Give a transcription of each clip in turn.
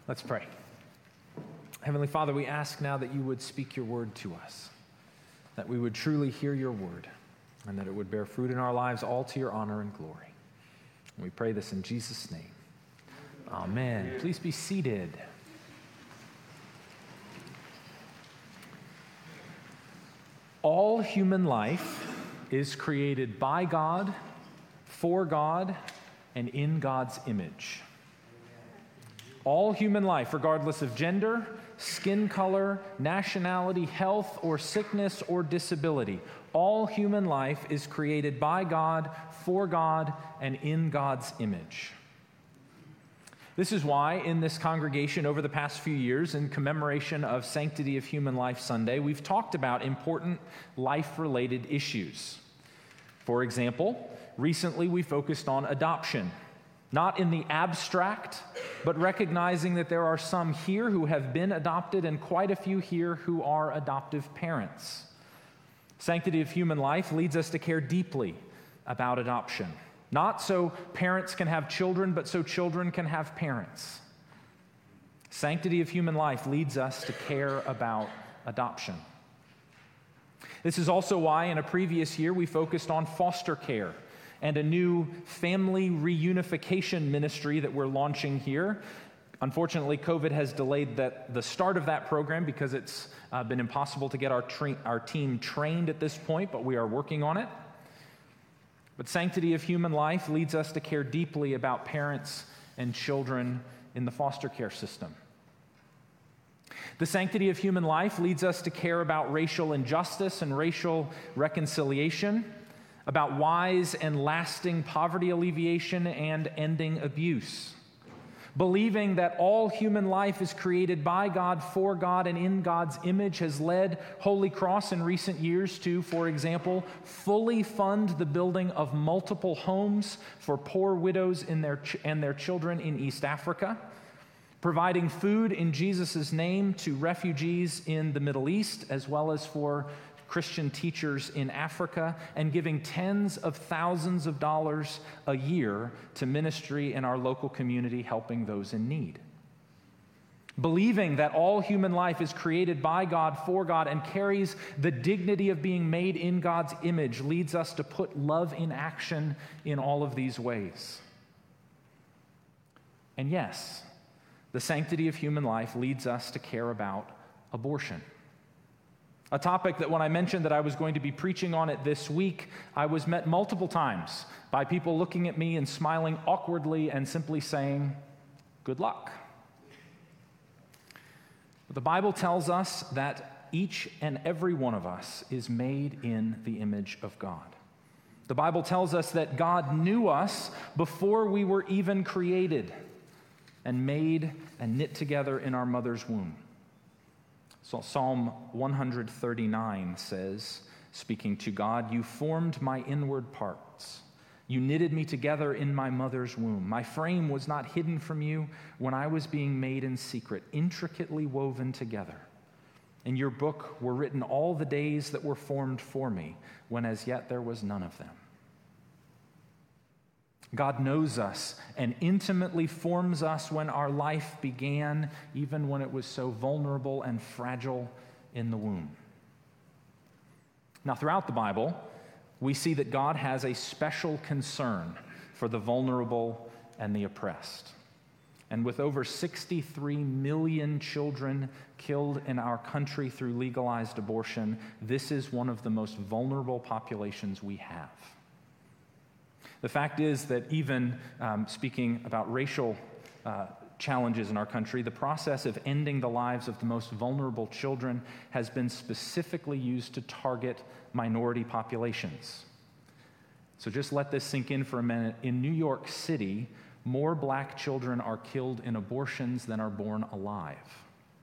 Let's pray. Heavenly Father, we ask now that you would speak your word to us, that we would truly hear your word, and that it would bear fruit in our lives, all to your honor and glory. And we pray this in Jesus' name. Amen. Please be seated. All human life is created by God, for God, and in God's image. All human life, regardless of gender, skin color, nationality, health, or sickness, or disability, all human life is created by God, for God, and in God's image. This is why in this congregation over the past few years, in commemoration of Sanctity of Human Life Sunday, we've talked about important life-related issues. For example, recently we focused on adoption. Not in the abstract, but recognizing that there are some here who have been adopted and quite a few here who are adoptive parents. Sanctity of Human Life leads us to care deeply about adoption. Not so parents can have children, but so children can have parents. Sanctity of Human Life leads us to care about adoption. This is also why in a previous year we focused on foster care and a new family reunification ministry that we're launching here. Unfortunately, COVID has delayed the start of that program because it's been impossible to get our team trained at this point, but we are working on it. But Sanctity of Human Life leads us to care deeply about parents and children in the foster care system. The Sanctity of Human Life leads us to care about racial injustice and racial reconciliation, about wise and lasting poverty alleviation and ending abuse. Believing that all human life is created by God, for God, and in God's image has led Holy Cross in recent years to, for example, fully fund the building of multiple homes for poor widows and their children in East Africa, providing food in Jesus' name to refugees in the Middle East, as well as for Christian teachers in Africa, and giving tens of thousands of dollars a year to ministry in our local community, helping those in need. Believing that all human life is created by God, for God, and carries the dignity of being made in God's image leads us to put love in action in all of these ways. And yes, the sanctity of human life leads us to care about abortion. A topic that when I mentioned that I was going to be preaching on it this week, I was met multiple times by people looking at me and smiling awkwardly and simply saying, "Good luck." But the Bible tells us that each and every one of us is made in the image of God. The Bible tells us that God knew us before we were even created and made and knit together in our mother's womb. So Psalm 139 says, speaking to God, "You formed my inward parts. You knitted me together in my mother's womb. My frame was not hidden from you when I was being made in secret, intricately woven together. In your book were written all the days that were formed for me, when as yet there was none of them." God knows us and intimately forms us when our life began, even when it was so vulnerable and fragile in the womb. Now, throughout the Bible, we see that God has a special concern for the vulnerable and the oppressed. And with over 63 million children killed in our country through legalized abortion, this is one of the most vulnerable populations we have. The fact is that even speaking about racial challenges in our country, the process of ending the lives of the most vulnerable children has been specifically used to target minority populations. So just let this sink in for a minute. In New York City, more black children are killed in abortions than are born alive.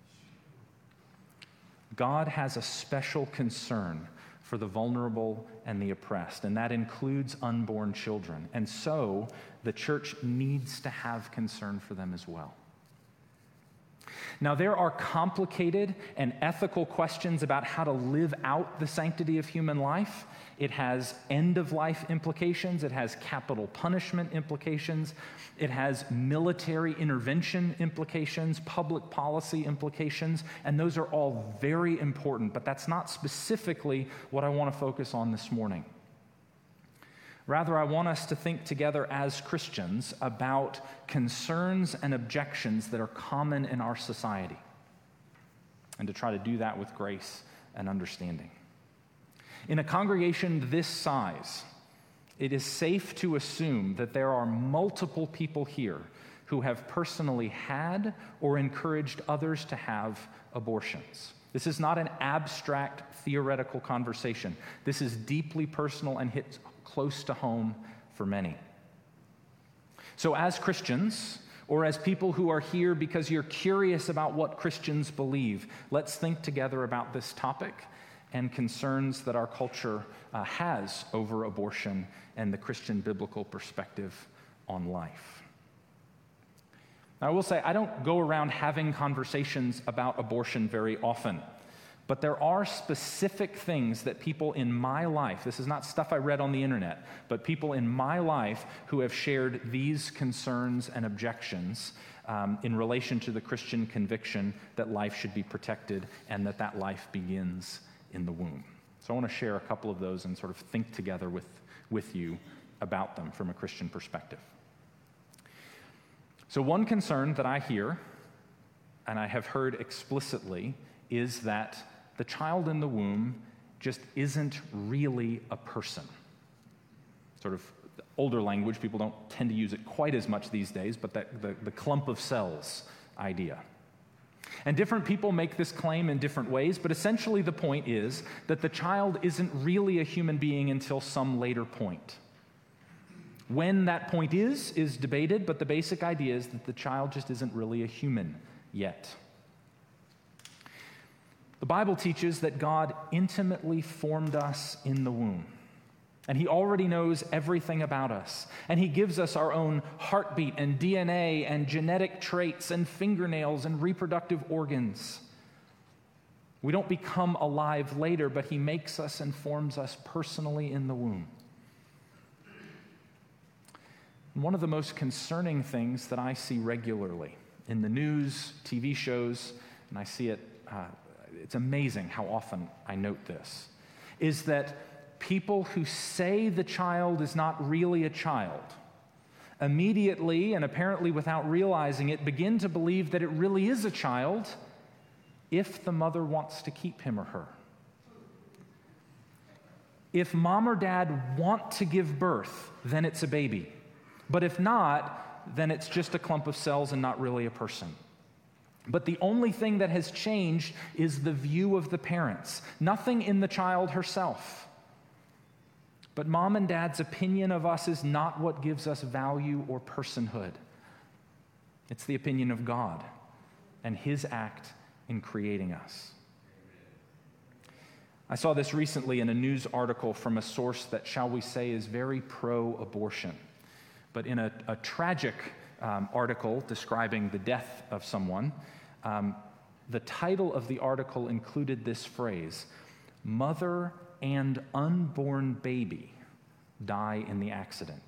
God has a special concern for the vulnerable and the oppressed, and that includes unborn children. And so the church needs to have concern for them as well. Now, there are complicated and ethical questions about how to live out the sanctity of human life. It has end-of-life implications. It has capital punishment implications. It has military intervention implications, public policy implications, and those are all very important, but that's not specifically what I want to focus on this morning. Rather, I want us to think together as Christians about concerns and objections that are common in our society, and to try to do that with grace and understanding. In a congregation this size, it is safe to assume that there are multiple people here who have personally had or encouraged others to have abortions. This is not an abstract theoretical conversation. This is deeply personal and hits close to home for many. So as Christians, or as people who are here because you're curious about what Christians believe, let's think together about this topic and concerns that our culture has over abortion and the Christian biblical perspective on life. Now, I will say I don't go around having conversations about abortion very often. But there are specific things that people in my life, this is not stuff I read on the internet, but people in my life who have shared these concerns and objections in relation to the Christian conviction that life should be protected and that life begins in the womb. So I want to share a couple of those and sort of think together with you about them from a Christian perspective. So one concern that I hear, and I have heard explicitly, is that the child in the womb just isn't really a person. Sort of older language, people don't tend to use it quite as much these days, but the clump of cells idea. And different people make this claim in different ways, but essentially the point is that the child isn't really a human being until some later point. When that point is debated, but the basic idea is that the child just isn't really a human yet. The Bible teaches that God intimately formed us in the womb, and He already knows everything about us, and He gives us our own heartbeat and DNA and genetic traits and fingernails and reproductive organs. We don't become alive later, but He makes us and forms us personally in the womb. And one of the most concerning things that I see regularly in the news, TV shows, and I see it it's amazing how often I note this, is that people who say the child is not really a child immediately and apparently without realizing it begin to believe that it really is a child if the mother wants to keep him or her. If mom or dad want to give birth, then it's a baby. But if not, then it's just a clump of cells and not really a person. But the only thing that has changed is the view of the parents, nothing in the child herself. But mom and dad's opinion of us is not what gives us value or personhood. It's the opinion of God and His act in creating us. I saw this recently in a news article from a source that, shall we say, is very pro-abortion. But in a tragic article describing the death of someone, the title of the article included this phrase: "Mother and unborn baby die in the accident."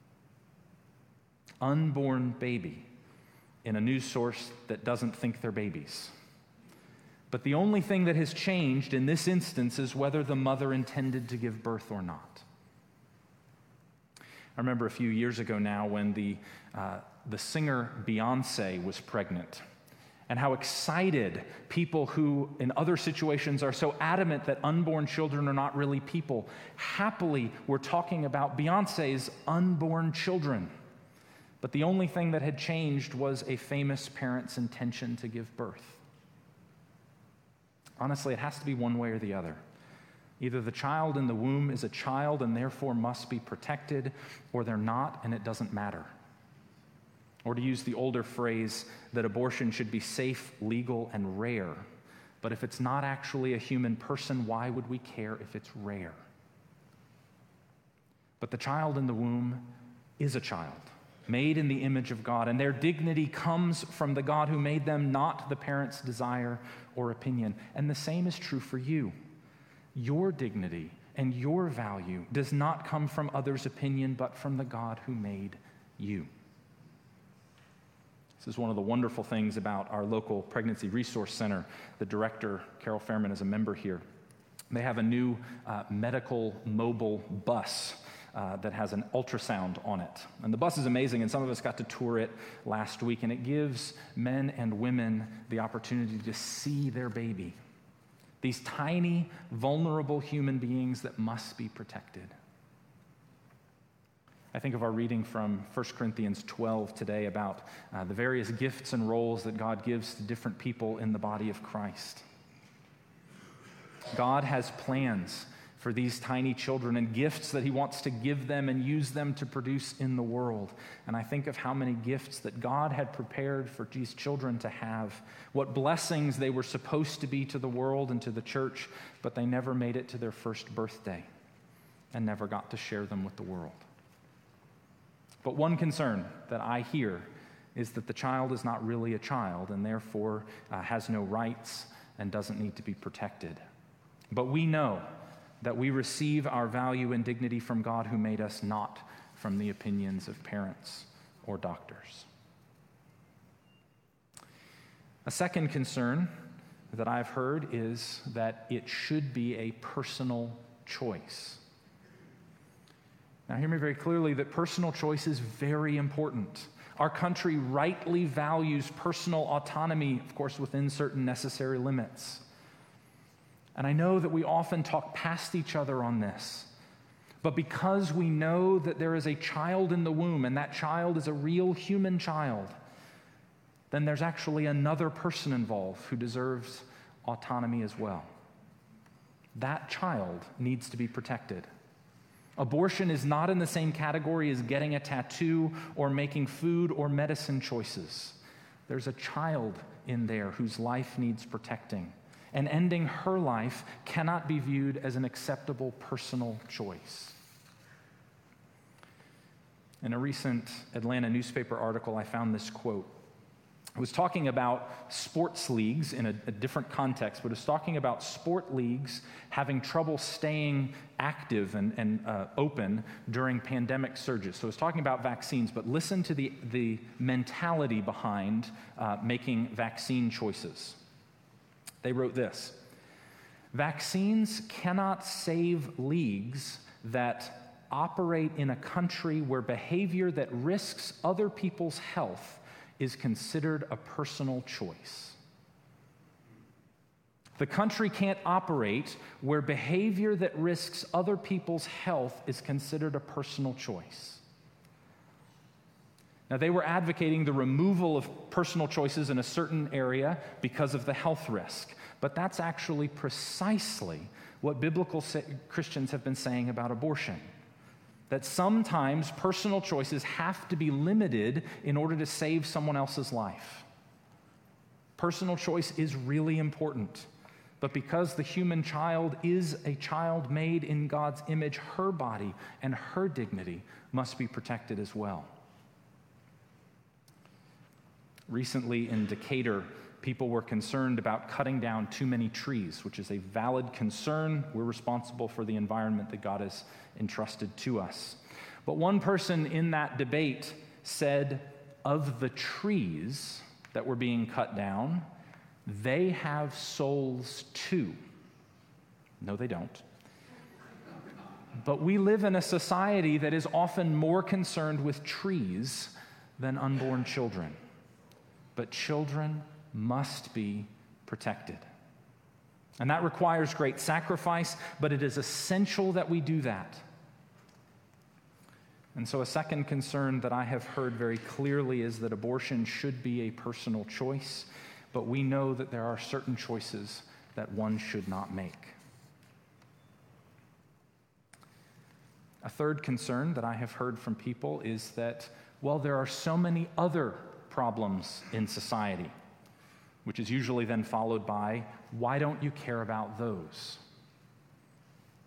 Unborn baby in a news source that doesn't think they're babies. But the only thing that has changed in this instance is whether the mother intended to give birth or not. I remember a few years ago now when the singer Beyoncé was pregnant, and how excited people who in other situations are so adamant that unborn children are not really people happily were talking about Beyoncé's unborn children. But the only thing that had changed was a famous parent's intention to give birth. Honestly, it has to be one way or the other. Either the child in the womb is a child and therefore must be protected, or they're not and it doesn't matter. Or to use the older phrase, that abortion should be safe, legal, and rare. But if it's not actually a human person, why would we care if it's rare? But the child in the womb is a child, made in the image of God, and their dignity comes from the God who made them, not the parents' desire or opinion. And the same is true for you. Your dignity and your value does not come from others' opinion, but from the God who made you. This is one of the wonderful things about our local Pregnancy Resource Center. The director, Carol Fairman, is a member here. They have a new medical mobile bus that has an ultrasound on it. And the bus is amazing, and some of us got to tour it last week, and it gives men and women the opportunity to see their baby. These tiny, vulnerable human beings that must be protected. I think of our reading from 1 Corinthians 12 today about the various gifts and roles that God gives to different people in the body of Christ. God has plans for these tiny children and gifts that he wants to give them and use them to produce in the world. And I think of how many gifts that God had prepared for these children to have, what blessings they were supposed to be to the world and to the church, but they never made it to their first birthday and never got to share them with the world. But one concern that I hear is that the child is not really a child and therefore has no rights and doesn't need to be protected. But we know that we receive our value and dignity from God who made us, not from the opinions of parents or doctors. A second concern that I've heard is that it should be a personal choice. Now, hear me very clearly that personal choice is very important. Our country rightly values personal autonomy, of course, within certain necessary limits. And I know that we often talk past each other on this. But because we know that there is a child in the womb and that child is a real human child, then there's actually another person involved who deserves autonomy as well. That child needs to be protected. Abortion is not in the same category as getting a tattoo or making food or medicine choices. There's a child in there whose life needs protecting. And ending her life cannot be viewed as an acceptable personal choice. In a recent Atlanta newspaper article, I found this quote. It was talking about sports leagues in a different context, but it was talking about sport leagues having trouble staying active and open during pandemic surges. So it was talking about vaccines, but listen to the mentality behind making vaccine choices. They wrote this: vaccines cannot save leagues that operate in a country where behavior that risks other people's health is considered a personal choice. The country can't operate where behavior that risks other people's health is considered a personal choice. Now, they were advocating the removal of personal choices in a certain area because of the health risk. But that's actually precisely what biblical Christians have been saying about abortion. That sometimes personal choices have to be limited in order to save someone else's life. Personal choice is really important. But because the human child is a child made in God's image, her body and her dignity must be protected as well. Recently in Decatur, people were concerned about cutting down too many trees, which is a valid concern. We're responsible for the environment that God has entrusted to us. But one person in that debate said, of the trees that were being cut down, they have souls too. No, they don't. But we live in a society that is often more concerned with trees than unborn children. But children must be protected. And that requires great sacrifice, but it is essential that we do that. And so a second concern that I have heard very clearly is that abortion should be a personal choice, but we know that there are certain choices that one should not make. A third concern that I have heard from people is that, well, there are so many other problems in society, which is usually then followed by, why don't you care about those?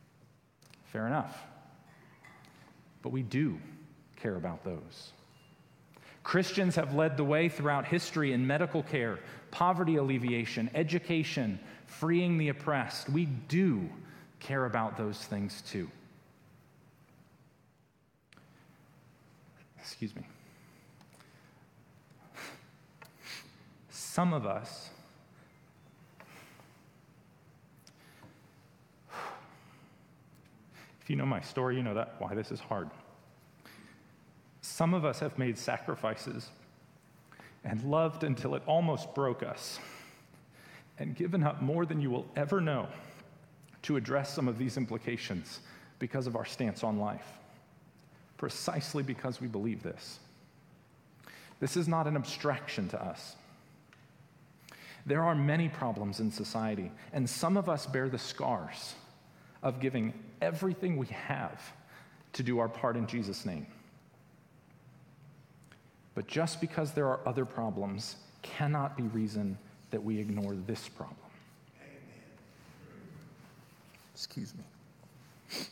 Fair enough. But we do care about those. Christians have led the way throughout history in medical care, poverty alleviation, education, freeing the oppressed. We do care about those things too. Excuse me. Some of us if you know my story, you know that why this is hard. Some of us have made sacrifices and loved until it almost broke us and given up more than you will ever know to address some of these implications because of our stance on life, precisely because we believe this. This is not an abstraction to us. There are many problems in society, and some of us bear the scars of giving everything we have to do our part in Jesus' name. But just because there are other problems cannot be reason that we ignore this problem. Amen. Excuse me.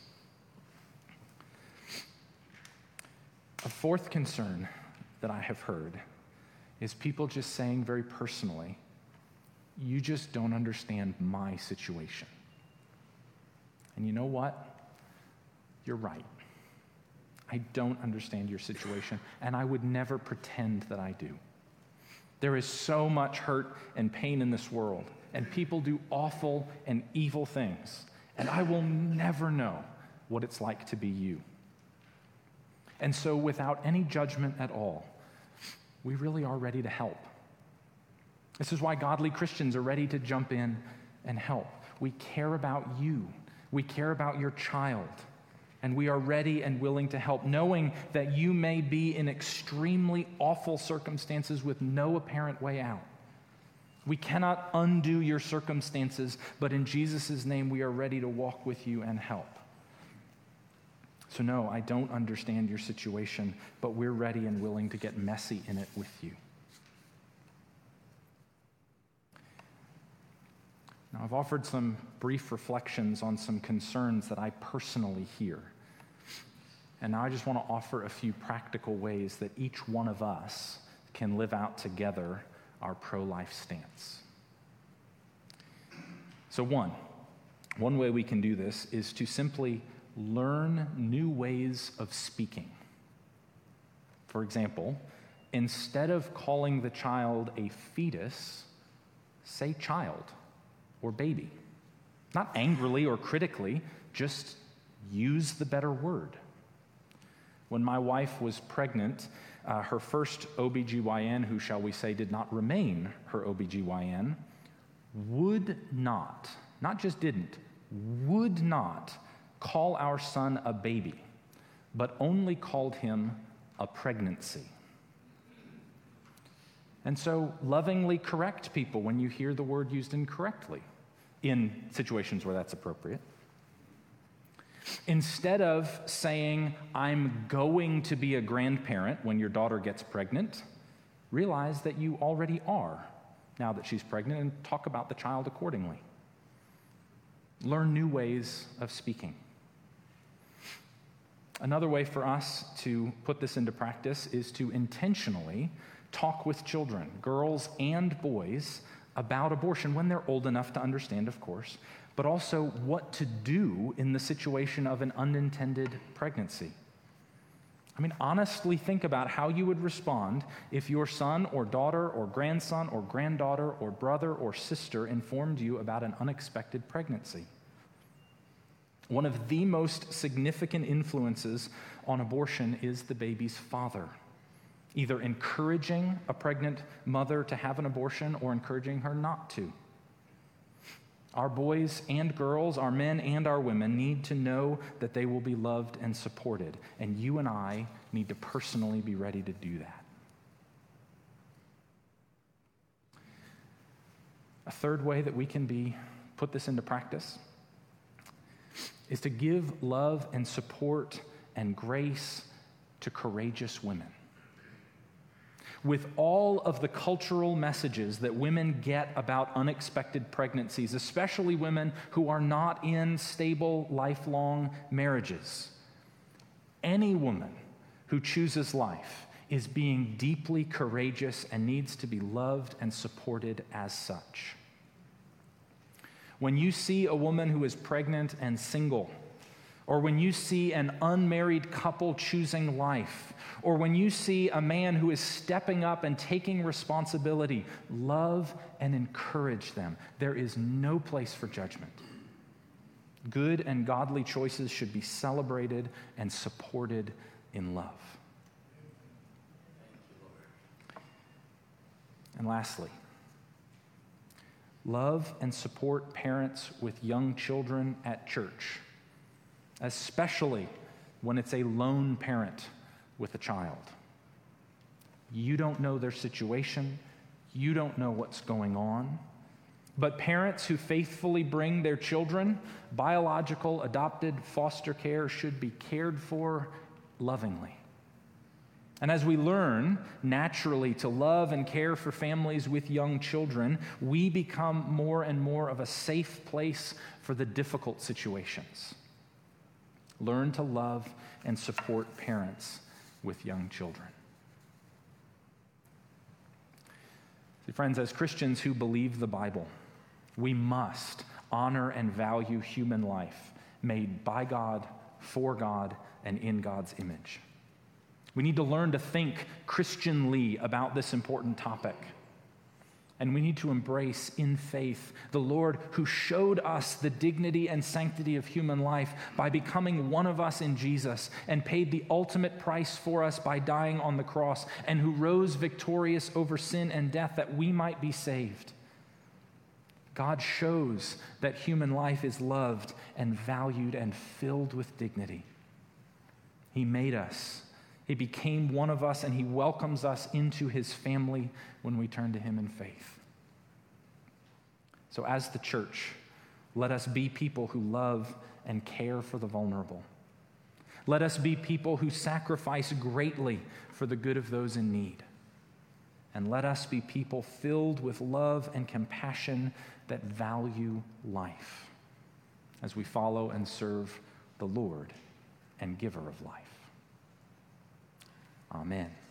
A fourth concern that I have heard is people just saying very personally, you just don't understand my situation. And you know what? You're right. I don't understand your situation, and I would never pretend that I do. There is so much hurt and pain in this world, and people do awful and evil things, and I will never know what it's like to be you. And so, without any judgment at all, we really are ready to help. This is why godly Christians are ready to jump in and help. We care about you. We care about your child. And we are ready and willing to help, knowing that you may be in extremely awful circumstances with no apparent way out. We cannot undo your circumstances, but in Jesus' name, we are ready to walk with you and help. So no, I don't understand your situation, but we're ready and willing to get messy in it with you. Now, I've offered some brief reflections on some concerns that I personally hear. And now I just want to offer a few practical ways that each one of us can live out together our pro-life stance. So one way we can do this is to simply learn new ways of speaking. For example, instead of calling the child a fetus, say child or baby. Not angrily or critically, just use the better word. When my wife was pregnant, her first OBGYN, who shall we say did not remain her OBGYN, would not call our son a baby, but only called him a pregnancy. And so lovingly correct people when you hear the word used incorrectly in situations where that's appropriate. Instead of saying, I'm going to be a grandparent when your daughter gets pregnant, realize that you already are now that she's pregnant and talk about the child accordingly. Learn new ways of speaking. Another way for us to put this into practice is to intentionally talk with children, girls and boys, about abortion when they're old enough to understand, of course, but also what to do in the situation of an unintended pregnancy. I mean, honestly think about how you would respond if your son or daughter or grandson or granddaughter or brother or sister informed you about an unexpected pregnancy. One of the most significant influences on abortion is the baby's father, either encouraging a pregnant mother to have an abortion or encouraging her not to. Our boys and girls, our men and our women need to know that they will be loved and supported, and you and I need to personally be ready to do that. A third way that we can put this into practice is to give love and support and grace to courageous women. With all of the cultural messages that women get about unexpected pregnancies, especially women who are not in stable, lifelong marriages, any woman who chooses life is being deeply courageous and needs to be loved and supported as such. When you see a woman who is pregnant and single, or when you see an unmarried couple choosing life, or when you see a man who is stepping up and taking responsibility, love and encourage them. There is no place for judgment. Good and godly choices should be celebrated and supported in love. And lastly, love and support parents with young children at church, especially when it's a lone parent with a child. You don't know their situation. You don't know what's going on. But parents who faithfully bring their children, biological, adopted, foster care, should be cared for lovingly. And as we learn naturally to love and care for families with young children, we become more and more of a safe place for the difficult situations. Learn to love and support parents with young children. See, friends, as Christians who believe the Bible, we must honor and value human life made by God, for God, and in God's image. We need to learn to think Christianly about this important topic. And we need to embrace in faith the Lord who showed us the dignity and sanctity of human life by becoming one of us in Jesus and paid the ultimate price for us by dying on the cross, and who rose victorious over sin and death that we might be saved. God shows that human life is loved and valued and filled with dignity. He made us. He became one of us, and he welcomes us into his family when we turn to him in faith. So as the church, let us be people who love and care for the vulnerable. Let us be people who sacrifice greatly for the good of those in need. And let us be people filled with love and compassion that value life as we follow and serve the Lord and giver of life. Amen.